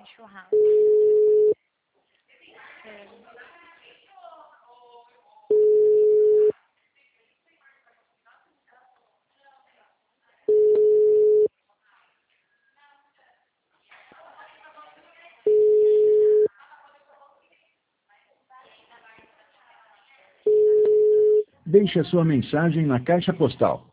em churrasco. Deixe a sua mensagem na caixa postal